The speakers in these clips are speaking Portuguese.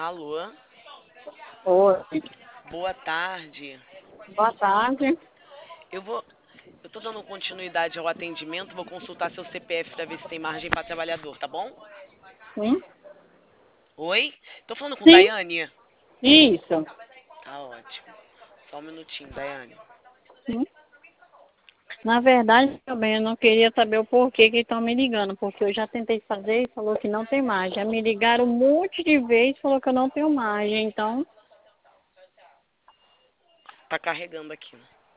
Alô? Oi, Boa tarde. boa tarde. Eu vou. Eu tô dando continuidade ao atendimento, vou consultar seu CPF para ver se tem margem para trabalhador, tá bom? Sim? Oi? Tô falando com Sim, Daiane? isso. Tá ótimo. Só um minutinho, Daiane. Sim. Na verdade, também, eu não queria saber o porquê que estão me ligando, porque eu já tentei fazer e falou que não tem margem. Já me ligaram um monte de vezes e falou que eu não tenho margem. Então, Tá carregando aqui.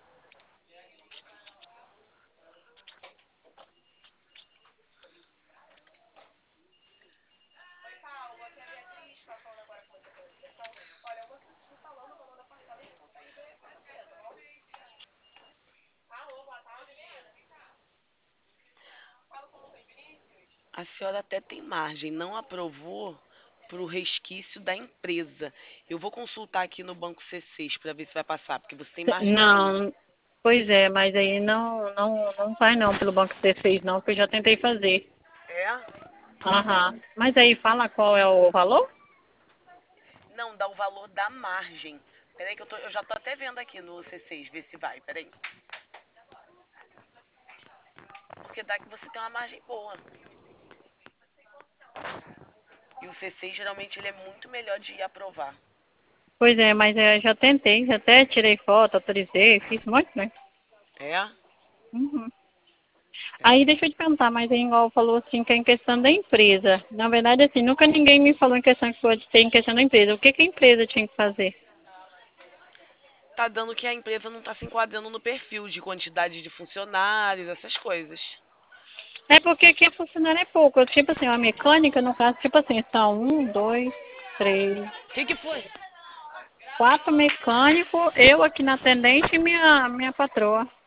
A senhora até tem margem, não aprovou pro resquício da empresa. Eu vou consultar aqui no banco C6 para ver se vai passar, porque você tem margem sim. não, pois é, mas aí não vai não pelo banco que você fez não, porque eu já tentei fazer. É? Aham. Mas aí fala qual é o valor? Não, dá o valor da margem. Peraí que eu já tô até vendo aqui no C6, ver se vai, peraí. Porque dá que você tem uma margem boa. E o C6 geralmente ele é muito melhor de aprovar. Pois é, mas já tentei, já até tirei foto, autorizei, fiz um monte, né? É? Uhum. Aí Peraí. deixa eu te perguntar, mas aí igual falou assim que é em questão da empresa. Na verdade, assim, nunca ninguém me falou em questão que pode ter em questão da empresa. O que que a empresa tinha que fazer? Tá dando que a empresa não tá se enquadrando no perfil de quantidade de funcionários, essas coisas. É porque aqui a funcionária é pouco. Tipo assim, uma mecânica, no caso, tipo assim, são um, dois, três, O que foi? quatro mecânicos, eu aqui na atendente e minha patroa.